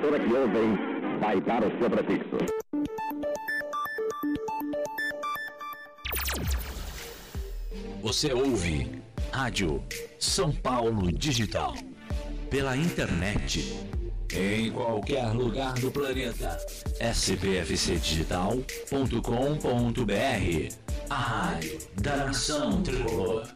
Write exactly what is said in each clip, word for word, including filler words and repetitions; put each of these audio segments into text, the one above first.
emissora que ouvem vai dar o seu prefixo. Você ouve Rádio São Paulo Digital. Pela internet. Em qualquer lugar do planeta. S P F C digital ponto com ponto B R. A rádio da nação tricolor.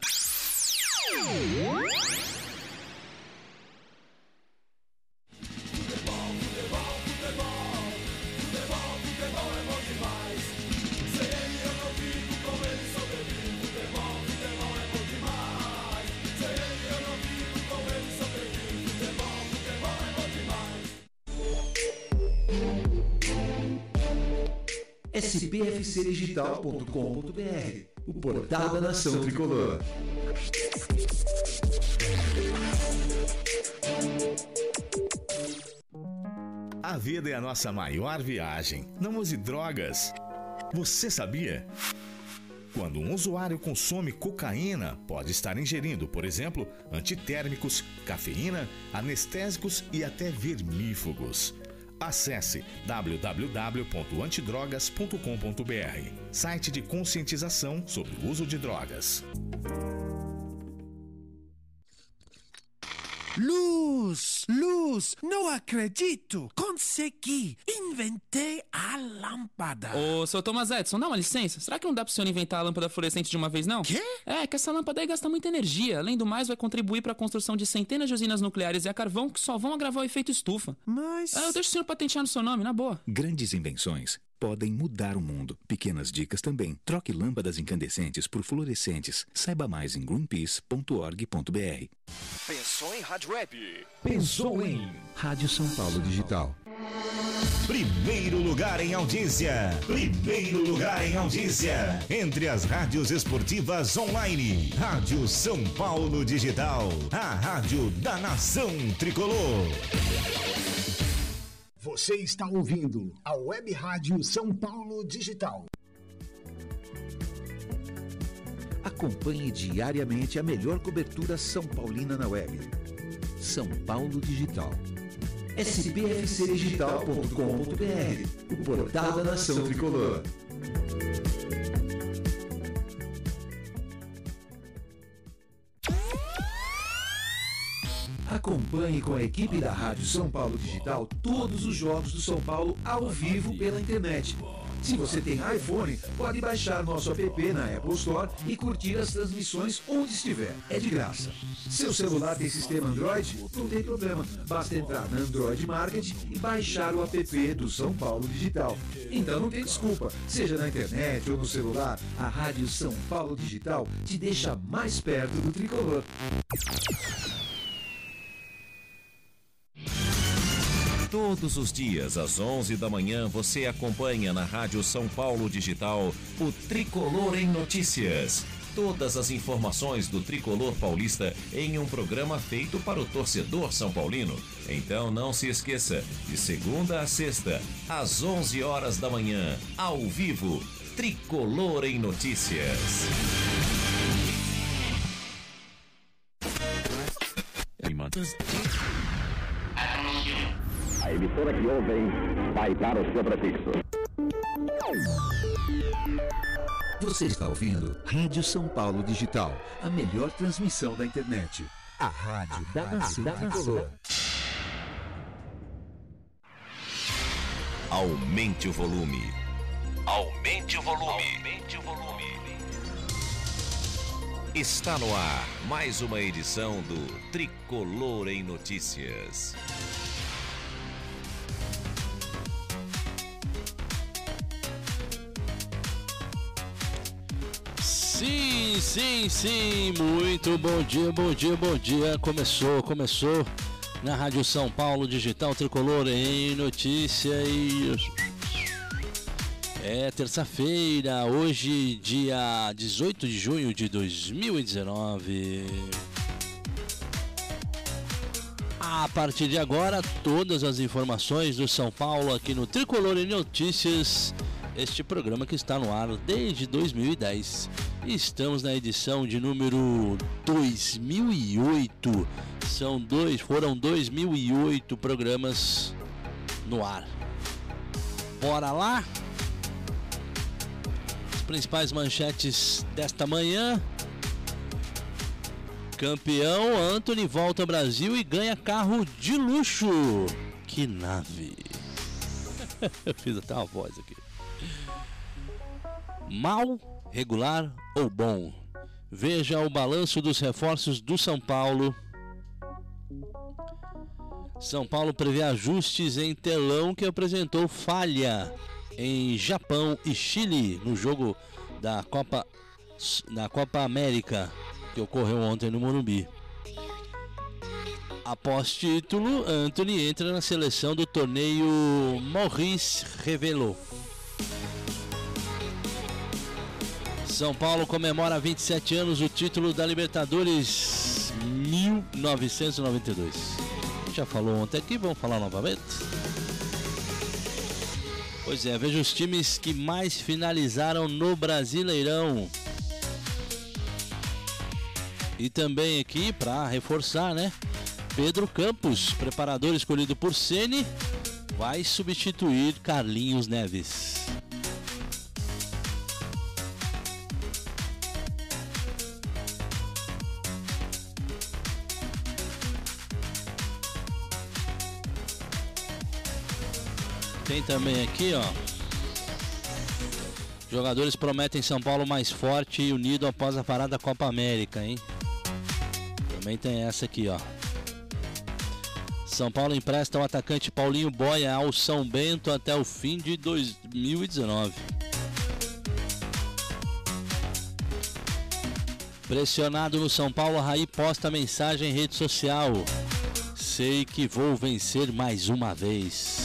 S P F C digital ponto com ponto B R, o portal da nação tricolor. A vida é a nossa maior viagem. Não use drogas. Você sabia? Quando um usuário consome cocaína, pode estar ingerindo, por exemplo, antitérmicos, cafeína, anestésicos e até vermífugos. Acesse w w w ponto antidrogas ponto com ponto b r, site de conscientização sobre o uso de drogas. Luz, luz, não acredito! Consegui! Inventei a lâmpada! Ô, seu Thomas Edison, dá uma licença. Será que não dá pro senhor inventar a lâmpada fluorescente de uma vez, não? Quê? É, que essa lâmpada aí gasta muita energia. Além do mais, vai contribuir pra construção de centenas de usinas nucleares e a carvão que só vão agravar o efeito estufa. Mas... Ah, eu deixo o senhor patentear no seu nome, na boa. Grandes invenções podem mudar o mundo. Pequenas dicas também. Troque lâmpadas incandescentes por fluorescentes. Saiba mais em greenpeace ponto org ponto b r. Pensou em Rádio Web? Pensou em Rádio São Paulo Digital. Primeiro lugar em audiência. Primeiro lugar em audiência. Entre as rádios esportivas online. Rádio São Paulo Digital. A rádio da nação tricolor. Você está ouvindo a Web Rádio São Paulo Digital. Acompanhe diariamente a melhor cobertura São Paulina na web. São Paulo Digital. S P F C digital ponto com ponto b r, o portal da nação tricolor. Acompanhe com a equipe da Rádio São Paulo Digital todos os jogos do São Paulo ao vivo pela internet. Se você tem iPhone, pode baixar nosso app na Apple Store e curtir as transmissões onde estiver. É de graça. Seu celular tem sistema Android? Não tem problema. Basta entrar na Android Market e baixar o app do São Paulo Digital. Então não tem desculpa. Seja na internet ou no celular, a Rádio São Paulo Digital te deixa mais perto do tricolor. Todos os dias, às onze da manhã, você acompanha na Rádio São Paulo Digital o Tricolor em Notícias. Todas as informações do Tricolor Paulista em um programa feito para o torcedor são paulino. Então não se esqueça, de segunda a sexta, às onze horas da manhã, ao vivo, Tricolor em Notícias. A emissora que ouvem vai dar o seu prefixo. Você está ouvindo Rádio São Paulo Digital, a melhor transmissão da internet. A rádio da nação tricolor. Aumente o volume. Aumente o volume. Aumente o volume. Está no ar mais uma edição do Tricolor em Notícias. Sim, sim, sim, muito bom dia, bom dia, bom dia. Começou, começou na Rádio São Paulo Digital Tricolor em Notícias. É terça-feira, hoje, dia dezoito de junho de dois mil e dezenove. A partir de agora, todas as informações do São Paulo aqui no Tricolor em Notícias. Este programa que está no ar desde dois mil e dez. Estamos na edição de número dois mil e oito. São dois, foram dois mil e oito programas no ar. Bora lá? As principais manchetes desta manhã. Campeão, Antony volta ao Brasil e ganha carro de luxo. Que nave. Eu fiz até uma voz aqui. Mal, regular ou bom? Veja o balanço dos reforços do São Paulo. São Paulo prevê ajustes em telão que apresentou falha em Japão e Chile no jogo da Copa, da Copa América, que ocorreu ontem no Morumbi. Após título, Antony entra na seleção do torneio Maurice Revelou. São Paulo comemora vinte e sete anos o título da Libertadores mil novecentos e noventa e dois. Já falou ontem aqui, vamos falar novamente? Pois é, veja os times que mais finalizaram no Brasileirão. E também aqui, para reforçar, né? Pedro Campos, preparador escolhido por Ceni, vai substituir Carlinhos Neves. Tem também aqui, ó. Jogadores prometem São Paulo mais forte e unido após a parada da Copa América, hein? Também tem essa aqui, ó. São Paulo empresta o atacante Paulinho Boia ao São Bento até o fim de dois mil e dezenove. Pressionado no São Paulo, Raí posta mensagem em rede social. Sei que vou vencer mais uma vez.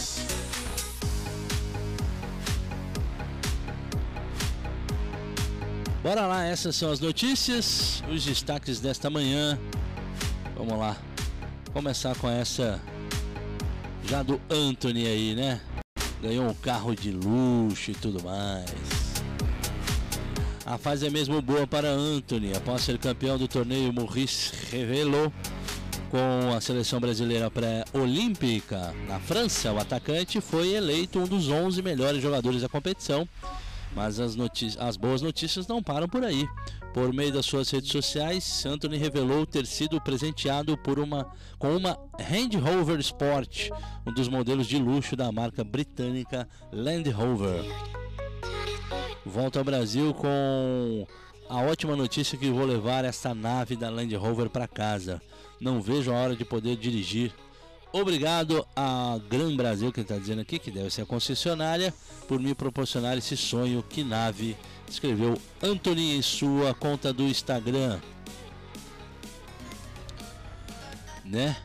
Bora lá, essas são as notícias, os destaques desta manhã. Vamos lá, começar com essa já do Antony aí, né? Ganhou um carro de luxo e tudo mais. A fase é mesmo boa para Antony, após ser campeão do torneio Maurice Revelou com a seleção brasileira pré-olímpica na França. O atacante foi eleito um dos onze melhores jogadores da competição. Mas as, as boas notícias não param por aí. Por meio das suas redes sociais, Antony revelou ter sido presenteado por uma, com uma Land Rover Sport, um dos modelos de luxo da marca britânica Land Rover. Volto ao Brasil com a ótima notícia que vou levar esta nave da Land Rover para casa. Não vejo a hora de poder dirigir. Obrigado a Gran Brasil, que está dizendo aqui, que deve ser a concessionária, por me proporcionar esse sonho. Que nave, escreveu Antony em sua conta do Instagram. Né?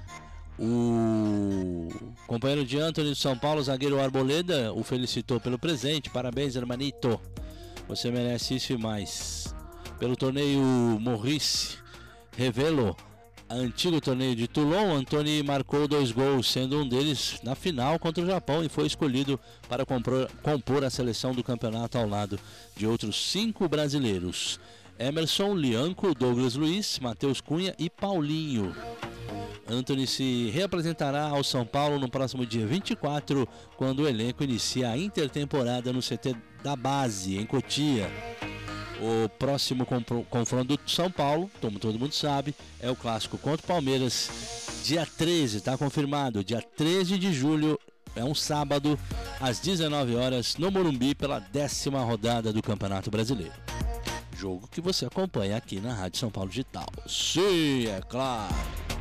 O companheiro de Antony de São Paulo, zagueiro Arboleda, o felicitou pelo presente. Parabéns, hermanito. Você merece isso e mais. Pelo torneio Maurice Revelou, antigo torneio de Toulon, Antony marcou dois gols, sendo um deles na final contra o Japão, e foi escolhido para compor, compor a seleção do campeonato ao lado de outros cinco brasileiros: Emerson, Lianco, Douglas Luiz, Matheus Cunha e Paulinho. Antony se reapresentará ao São Paulo no próximo dia vinte e quatro, quando o elenco inicia a intertemporada no C T da Base, em Cotia. O próximo confronto do São Paulo, como todo mundo sabe, é o clássico contra o Palmeiras, dia treze, tá confirmado, dia treze de julho, é um sábado, às dezenove horas, no Morumbi, pela décima rodada do Campeonato Brasileiro. Jogo que você acompanha aqui na Rádio São Paulo Digital. Sim, é claro!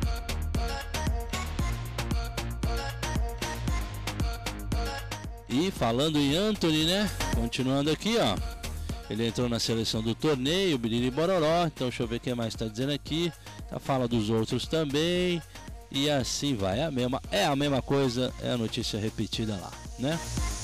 E falando em Antony, né? Continuando aqui, ó. Ele entrou na seleção do torneio, Biriri Bororó. Então deixa eu ver o que mais está dizendo aqui. Tá, fala dos outros também. E assim vai. É a mesma, é a mesma coisa, é a notícia repetida lá, né?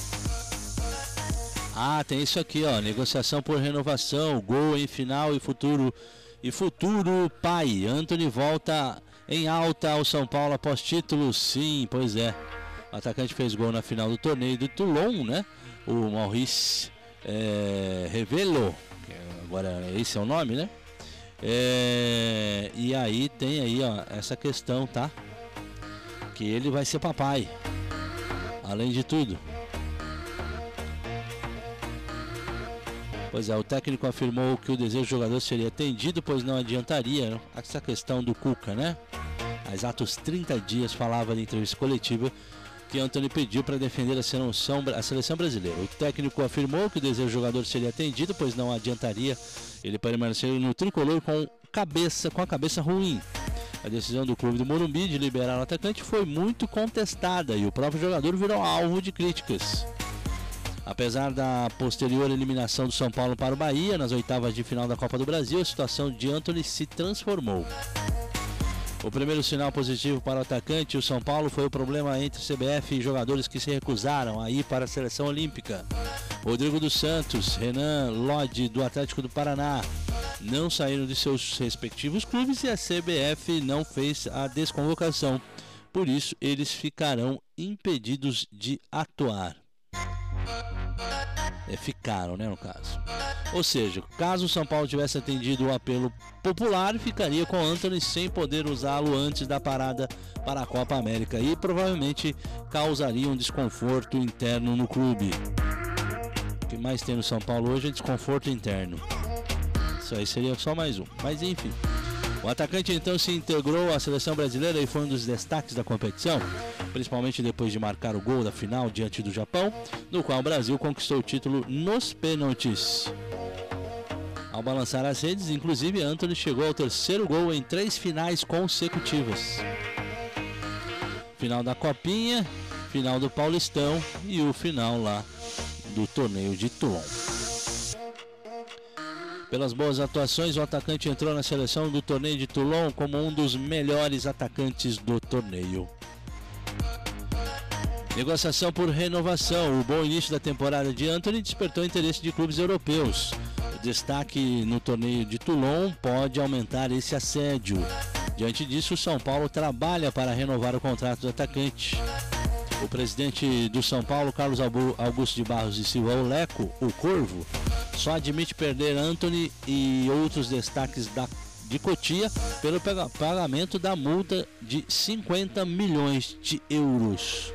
Ah, tem isso aqui, ó. Negociação por renovação, gol em final e futuro. E futuro pai. Antony volta em alta ao São Paulo após título. Sim, pois é. O atacante fez gol na final do torneio do Toulon, né? O Maurice É, Revelou, agora esse é o nome, né? É, e aí tem aí, ó, essa questão, tá? Que ele vai ser papai. além de tudo. Pois é, o técnico afirmou que o desejo do jogador seria atendido, pois não adiantaria essa questão do Cuca, né? Há exatos trinta dias falava em entrevista coletiva que Antony pediu para defender a seleção, a seleção brasileira. O técnico afirmou que o desejo do jogador seria atendido, pois não adiantaria ele permanecer no tricolor com, cabeça, com a cabeça ruim. A decisão do clube do Morumbi de liberar o atacante foi muito contestada e o próprio jogador virou alvo de críticas. Apesar da posterior eliminação do São Paulo para o Bahia nas oitavas de final da Copa do Brasil, a situação de Antony se transformou. O primeiro sinal positivo para o atacante, o São Paulo, foi o problema entre C B F e jogadores que se recusaram a ir para a seleção olímpica. Rodrigo dos Santos, Renan Lodi, do Atlético do Paraná, não saíram de seus respectivos clubes e a C B F não fez a desconvocação. Por isso, eles ficarão impedidos de atuar. É, ficaram, né, no caso. Ou seja, caso o São Paulo tivesse atendido o apelo popular, ficaria com Antony sem poder usá-lo antes da parada para a Copa América e provavelmente causaria um desconforto interno no clube. O que mais tem no São Paulo hoje é desconforto interno. Isso aí seria só mais um, mas enfim. O atacante então se integrou à seleção brasileira e foi um dos destaques da competição, principalmente depois de marcar o gol da final diante do Japão, no qual o Brasil conquistou o título nos pênaltis. Ao balançar as redes, inclusive, Antony chegou ao terceiro gol em três finais consecutivas. Final da Copinha, final do Paulistão e o final lá do torneio de Toulon. Pelas boas atuações, o atacante entrou na seleção do torneio de Toulon como um dos melhores atacantes do torneio. Negociação por renovação. O bom início da temporada de Antony despertou interesse de clubes europeus. O destaque no torneio de Toulon pode aumentar esse assédio. Diante disso, o São Paulo trabalha para renovar o contrato do atacante. O presidente do São Paulo, Carlos Augusto de Barros e Silva, o Leco, o Corvo, só admite perder Antony e outros destaques da, de Cotia pelo pagamento da multa de cinquenta milhões de euros.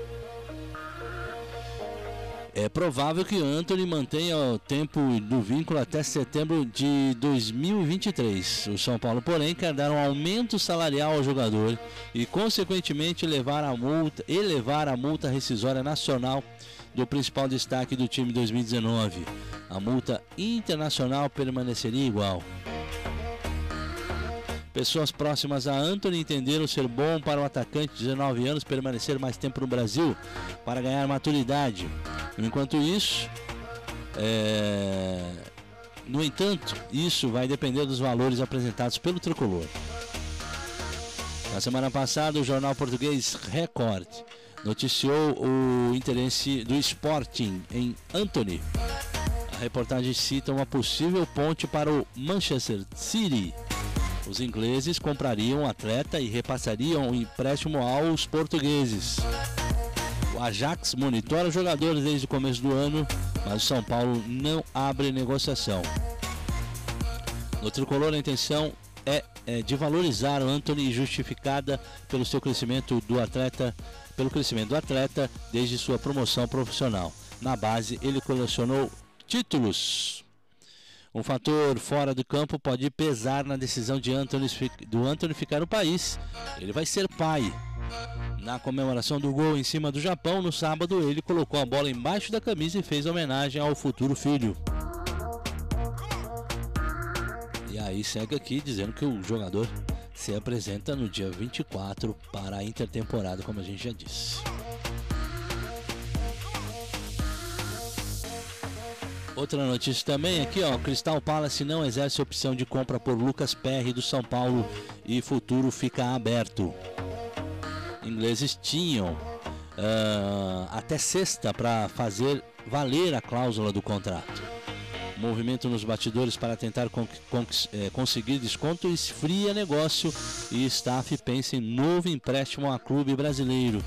É provável que Antony mantenha o tempo do vínculo até setembro de dois mil e vinte e três. O São Paulo, porém, quer dar um aumento salarial ao jogador e, consequentemente, elevar a multa, elevar a multa rescisória nacional do principal destaque do time dois mil e dezenove. A multa internacional permaneceria igual. Pessoas próximas a Antony entenderam ser bom para o atacante de dezenove anos permanecer mais tempo no Brasil para ganhar maturidade. Enquanto isso, é... no entanto, isso vai depender dos valores apresentados pelo tricolor. Na semana passada, o jornal português Record noticiou o interesse do Sporting em Antony. A reportagem cita uma possível ponte para o Manchester City. Os ingleses comprariam o atleta e repassariam o empréstimo aos portugueses. O Ajax monitora o jogador desde o começo do ano, mas o São Paulo não abre negociação. No tricolor, a intenção é, é de valorizar o Antony, justificada pelo seu crescimento do atleta, pelo crescimento do atleta desde sua promoção profissional. Na base, ele colecionou títulos. Um fator fora do campo pode pesar na decisão de Antony, do Antony ficar no país. Ele vai ser pai. Na comemoração do gol em cima do Japão, no sábado, ele colocou a bola embaixo da camisa e fez homenagem ao futuro filho. E aí segue aqui dizendo que o jogador se apresenta no dia vinte e quatro para a intertemporada, como a gente já disse. Outra notícia também aqui, ó, Crystal Palace não exerce opção de compra por Lucas Perry do São Paulo e futuro fica aberto. Ingleses tinham uh, até sexta para fazer valer a cláusula do contrato. O movimento nos bastidores para tentar con con é, conseguir desconto esfria negócio e staff pensa em novo empréstimo a clube brasileiro.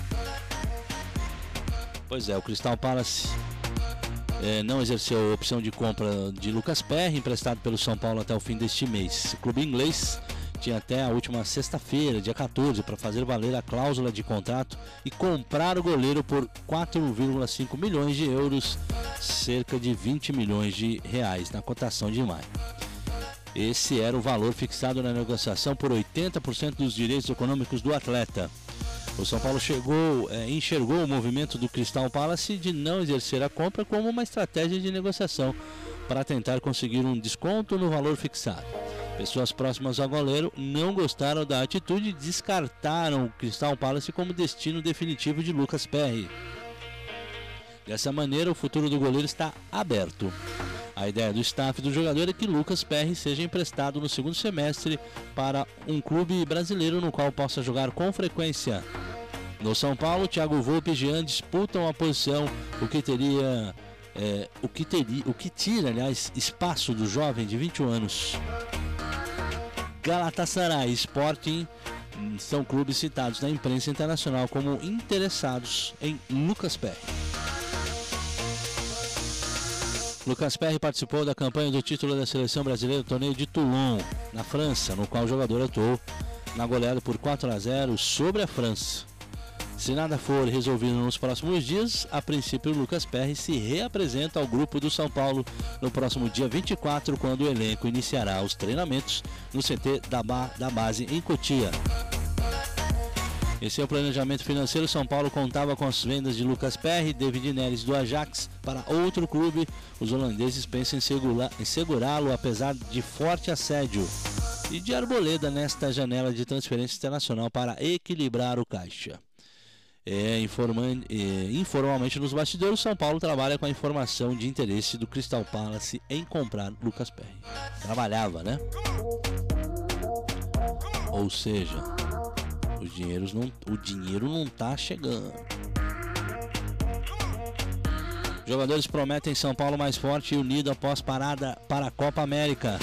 Pois é, o Crystal Palace é, não exerceu a opção de compra de Lucas Perry, emprestado pelo São Paulo até o fim deste mês. O clube inglês tinha até a última sexta-feira, dia quatorze, para fazer valer a cláusula de contrato e comprar o goleiro por quatro vírgula cinco milhões de euros, cerca de vinte milhões de reais na cotação de maio. Esse era o valor fixado na negociação por oitenta por cento dos direitos econômicos do atleta. O São Paulo chegou, é, enxergou o movimento do Crystal Palace de não exercer a compra como uma estratégia de negociação para tentar conseguir um desconto no valor fixado. Pessoas próximas ao goleiro não gostaram da atitude e descartaram o Crystal Palace como destino definitivo de Lucas Perry. Dessa maneira, o futuro do goleiro está aberto. A ideia do staff do jogador é que Lucas Perry seja emprestado no segundo semestre para um clube brasileiro no qual possa jogar com frequência. No São Paulo, Thiago Volpe e Jean disputam a posição, o que teria, é, o que teria, o que tira, aliás, espaço do jovem de vinte e um anos. Galatasaray e Sporting são clubes citados na imprensa internacional como interessados em Lucas Perry. Lucas Perry participou da campanha do título da seleção brasileira do torneio de Toulon, na França, no qual o jogador atuou na goleada por quatro a zero sobre a França. Se nada for resolvido nos próximos dias, a princípio o Lucas Perry se reapresenta ao grupo do São Paulo no próximo dia vinte e quatro, quando o elenco iniciará os treinamentos no C T da, ba- da base em Cotia. Em seu planejamento financeiro, São Paulo contava com as vendas de Lucas Perry e David Neres do Ajax para outro clube. Os holandeses pensam em, segura, em segurá-lo apesar de forte assédio e de arboleda nesta janela de transferência internacional para equilibrar o caixa. É, informan, é, informalmente nos bastidores, São Paulo trabalha com a informação de interesse do Crystal Palace em comprar Lucas Perry. Trabalhava, né? Ou seja, os dinheiros não, o dinheiro não tá chegando. Jogadores prometem São Paulo mais forte e unido após parada para a Copa América.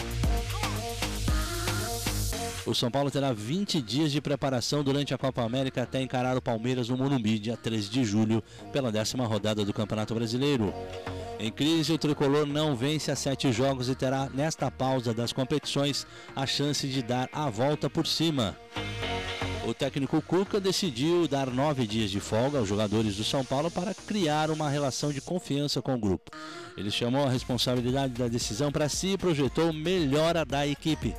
O São Paulo terá vinte dias de preparação durante a Copa América até encarar o Palmeiras no Morumbi, dia treze de julho, pela décima rodada do Campeonato Brasileiro. Em crise, o tricolor não vence a sete jogos e terá, nesta pausa das competições, a chance de dar a volta por cima. O técnico Cuca decidiu dar nove dias de folga aos jogadores do São Paulo para criar uma relação de confiança com o grupo. Ele chamou a responsabilidade da decisão para si e projetou melhora da equipe.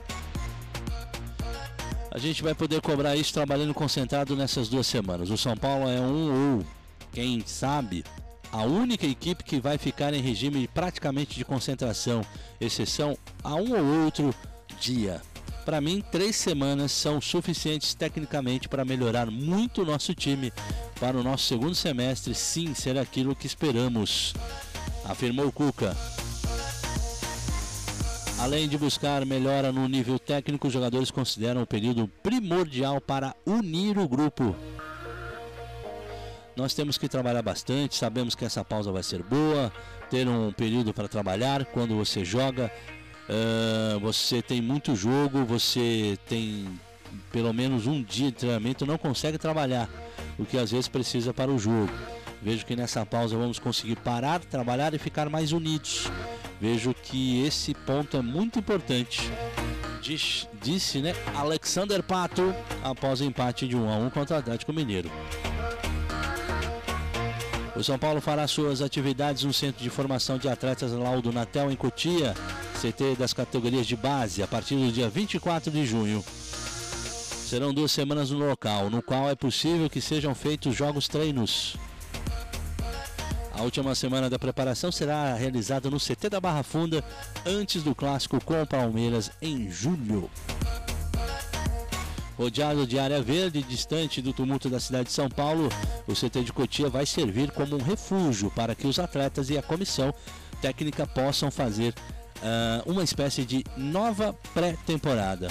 A gente vai poder cobrar isso trabalhando concentrado nessas duas semanas. O São Paulo é um ou, quem sabe, a única equipe que vai ficar em regime praticamente de concentração, exceção a um ou outro dia. Para mim, três semanas são suficientes tecnicamente para melhorar muito o nosso time para o nosso segundo semestre, sim, ser aquilo que esperamos, afirmou Cuca. Além de buscar melhora no nível técnico, os jogadores consideram o período primordial para unir o grupo. Nós temos que trabalhar bastante, sabemos que essa pausa vai ser boa, ter um período para trabalhar. Quando você joga, uh, você tem muito jogo, você tem pelo menos um dia de treinamento, não consegue trabalhar, o que às vezes precisa para o jogo. Vejo que nessa pausa vamos conseguir parar, trabalhar e ficar mais unidos. Vejo que esse ponto é muito importante, Diz, disse né, Alexander Pato após o empate de um a um contra o Atlético Mineiro. O São Paulo fará suas atividades no Centro de Formação de Atletas Laudo Natel em Cotia, C T das categorias de base, a partir do dia vinte e quatro de junho. Serão duas semanas no local, no qual é possível que sejam feitos jogos-treinos. A última semana da preparação será realizada no C T da Barra Funda, antes do clássico com o Palmeiras em julho. Rodeado de área verde, distante do tumulto da cidade de São Paulo, o C T de Cotia vai servir como um refúgio para que os atletas e a comissão técnica possam fazer uh, uma espécie de nova pré-temporada.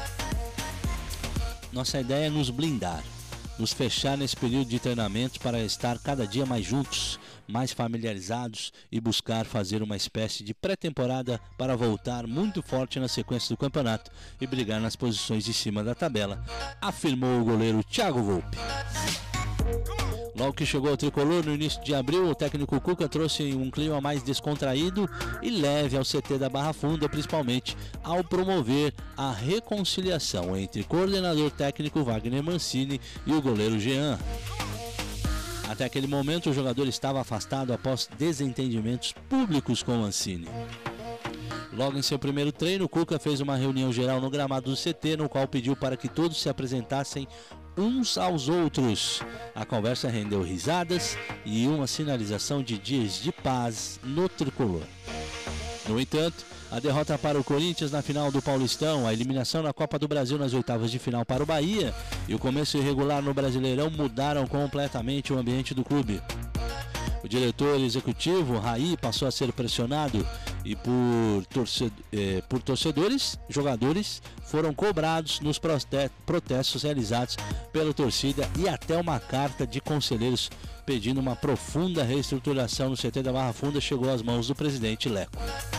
Nossa ideia é nos blindar, nos fechar nesse período de treinamento para estar cada dia mais juntos, mais familiarizados e buscar fazer uma espécie de pré-temporada para voltar muito forte na sequência do campeonato e brigar nas posições de cima da tabela, afirmou o goleiro Thiago Volpe. Logo que chegou ao tricolor no início de abril, o técnico Cuca trouxe um clima mais descontraído e leve ao C T da Barra Funda, principalmente ao promover a reconciliação entre o coordenador técnico Wagner Mancini e o goleiro Jean. Até aquele momento, o jogador estava afastado após desentendimentos públicos com Mancini. Logo em seu primeiro treino, Cuca fez uma reunião geral no gramado do C T, no qual pediu para que todos se apresentassem uns aos outros. A conversa rendeu risadas e uma sinalização de dias de paz no tricolor. No entanto, a derrota para o Corinthians na final do Paulistão, a eliminação na Copa do Brasil nas oitavas de final para o Bahia e o começo irregular no Brasileirão mudaram completamente o ambiente do clube. O diretor executivo, Raí, passou a ser pressionado e por, torced eh, por torcedores, jogadores foram cobrados nos protestos realizados pela torcida e até uma carta de conselheiros pedindo uma profunda reestruturação no C T da Barra Funda chegou às mãos do presidente Leco.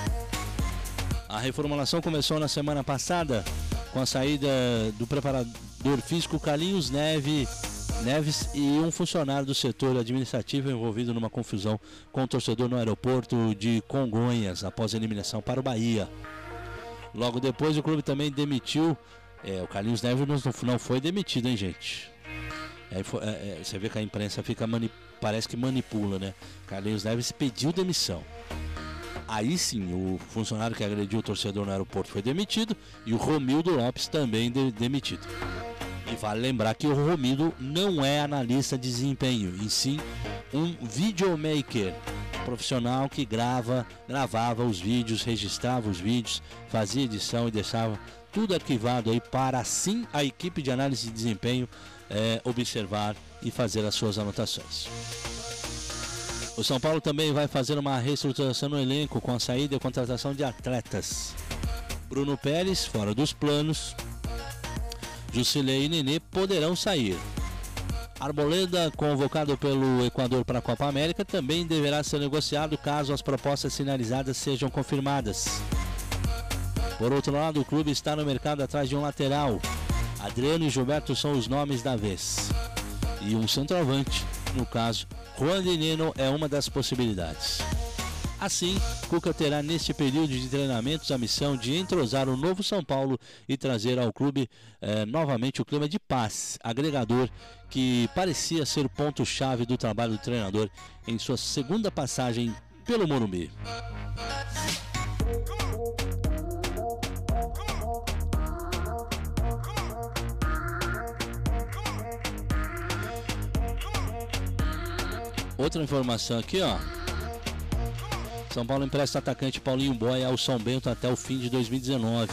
A reformulação começou na semana passada com a saída do preparador físico Carlinhos Neve, Neves e um funcionário do setor administrativo envolvido numa confusão com o torcedor no aeroporto de Congonhas após a eliminação para o Bahia. Logo depois o clube também demitiu, é, o Carlinhos Neves não, não foi demitido, hein, gente? É, é, você vê que a imprensa fica mani, parece que manipula, né? Carlinhos Neves pediu demissão. Aí sim, o funcionário que agrediu o torcedor no aeroporto foi demitido e o Romildo Lopes também de, demitido. E vale lembrar que o Romildo não é analista de desempenho, e sim um videomaker, profissional que grava, gravava os vídeos, registrava os vídeos, fazia edição e deixava tudo arquivado aí para assim a equipe de análise de desempenho é, observar e fazer as suas anotações. O São Paulo também vai fazer uma reestruturação no elenco com a saída e contratação de atletas. Bruno Pérez, fora dos planos. Jusilei e Nenê poderão sair. Arboleda, convocado pelo Equador para a Copa América, também deverá ser negociado caso as propostas sinalizadas sejam confirmadas. Por outro lado, o clube está no mercado atrás de um lateral. Adriano e Gilberto são os nomes da vez. E um centroavante, no caso, Juan Dineno é uma das possibilidades. Assim, Cuca terá neste período de treinamentos a missão de entrosar o novo São Paulo e trazer ao clube eh, novamente o clima de paz, agregador que parecia ser o ponto-chave do trabalho do treinador em sua segunda passagem pelo Morumbi. Outra informação aqui, ó. São Paulo empresta atacante Paulinho Boia ao São Bento até o fim de dois mil e dezenove.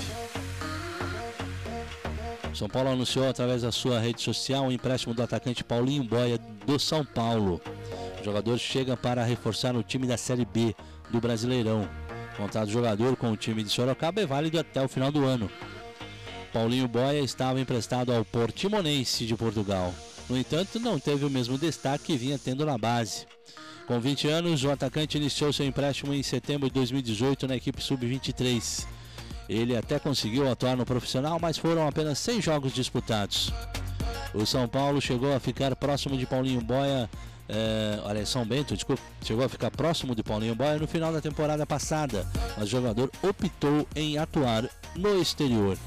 São Paulo anunciou através da sua rede social o empréstimo do atacante Paulinho Boia do São Paulo. O jogador chega para reforçar o time da Série B do Brasileirão. O contrato do jogador com o time de Sorocaba é válido até o final do ano. Paulinho Boia estava emprestado ao Portimonense de Portugal. No entanto, não teve o mesmo destaque que vinha tendo na base. Com vinte anos, o atacante iniciou seu empréstimo em setembro de dois mil e dezoito na equipe sub vinte e três. Ele até conseguiu atuar no profissional, mas foram apenas seis jogos disputados. O São Paulo chegou a ficar próximo de Paulinho Boia, é, olha, São Bento, desculpa, chegou a ficar próximo de Paulinho Boia no final da temporada passada, mas o jogador optou em atuar no exterior.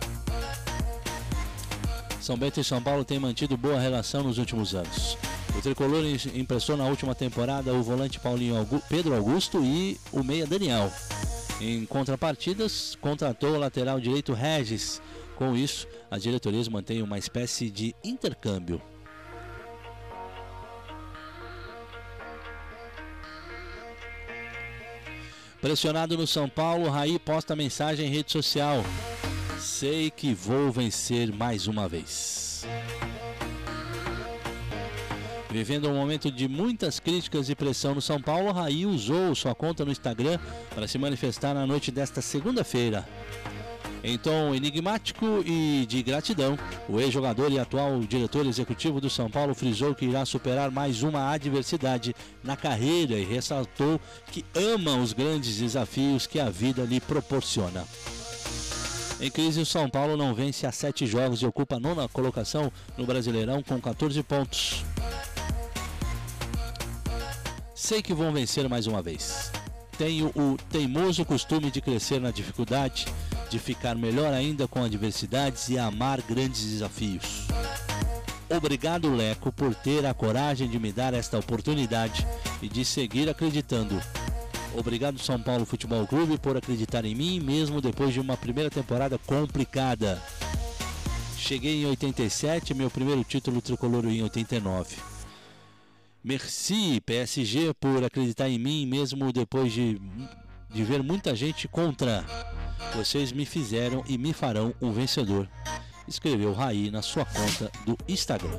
São Bento e São Paulo têm mantido boa relação nos últimos anos. O tricolor emprestou na última temporada o volante Paulinho Augusto, Pedro Augusto e o meia Daniel. Em contrapartidas, contratou o lateral direito Regis. Com isso, as diretorias mantêm uma espécie de intercâmbio. Pressionado no São Paulo, Raí posta mensagem em rede social: sei que vou vencer mais uma vez. Vivendo um momento de muitas críticas e pressão no São Paulo, Raí usou sua conta no Instagram para se manifestar na noite desta segunda-feira. Em tom enigmático e de gratidão, o ex-jogador e atual diretor executivo do São Paulo frisou que irá superar mais uma adversidade na carreira e ressaltou que ama os grandes desafios que a vida lhe proporciona. Em crise, o São Paulo não vence há sete jogos e ocupa a nona colocação no Brasileirão com quatorze pontos. Sei que vão vencer mais uma vez. Tenho o teimoso costume de crescer na dificuldade, de ficar melhor ainda com adversidades e amar grandes desafios. Obrigado, Leco, por ter a coragem de me dar esta oportunidade e de seguir acreditando. Obrigado, São Paulo Futebol Clube, por acreditar em mim, mesmo depois de uma primeira temporada complicada. Cheguei em oitenta e sete, meu primeiro título tricolor em oitenta e nove. Merci, P S G, por acreditar em mim, mesmo depois de, de ver muita gente contra. Vocês me fizeram e me farão um vencedor. Escreveu Raí na sua conta do Instagram.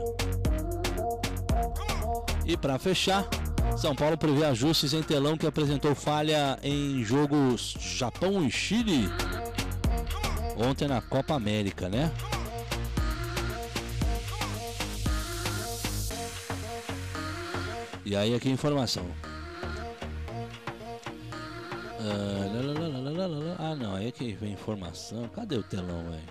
E para fechar, São Paulo prevê ajustes em telão que apresentou falha em jogos Japão e Chile ontem na Copa América, né? E aí aqui a informação. Ah, lá, lá, lá, lá, lá, lá. Ah, não, aí aqui vem informação. Cadê o telão, velho?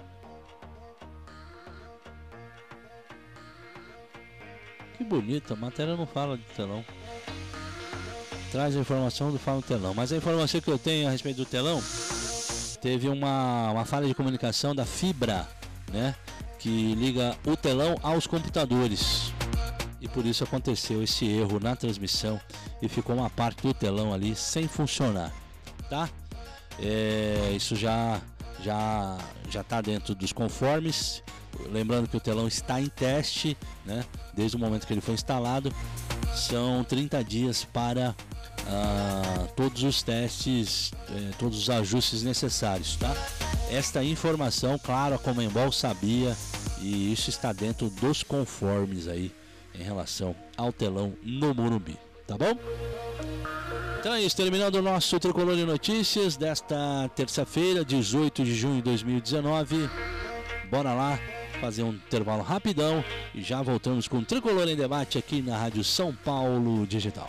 Que bonito, a matéria não fala de telão. Traz a informação do fala do telão. Mas a informação que eu tenho a respeito do telão, teve uma, uma falha de comunicação da fibra, né? Que liga o telão aos computadores. E por isso aconteceu esse erro na transmissão e ficou uma parte do telão ali sem funcionar, tá? É, isso já já já está dentro dos conformes. Lembrando que o telão está em teste, né? Desde o momento que ele foi instalado. São trinta dias para ah, todos os testes, eh, todos os ajustes necessários, tá? Esta informação, claro, a Conmebol sabia e isso está dentro dos conformes aí em relação ao telão no Morumbi, tá bom? Então é isso, terminando o nosso Tricolor de Notícias desta terça-feira, dezoito de junho de dois mil e dezenove. Bora lá fazer um intervalo rapidão e já voltamos com o Tricolor em Debate aqui na Rádio São Paulo Digital.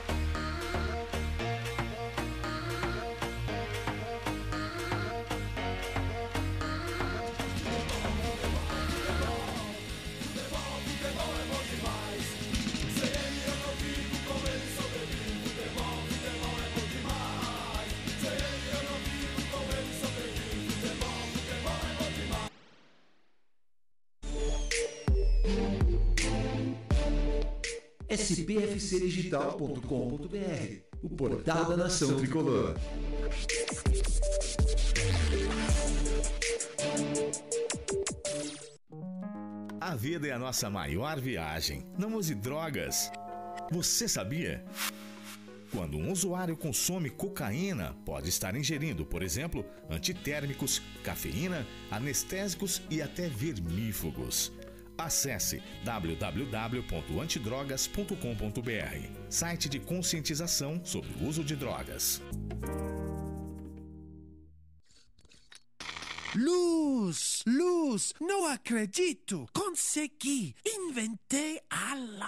S P F C digital ponto com ponto B R, o portal da Nação Tricolor. A vida é a nossa maior viagem. Não use drogas. Você sabia? Quando um usuário consome cocaína, pode estar ingerindo, por exemplo, antitérmicos, cafeína, anestésicos e até vermífugos. Acesse w w w ponto antidrogas ponto com ponto b r, site de conscientização sobre o uso de drogas. Luz, luz, não acredito! Consegui! Inventei a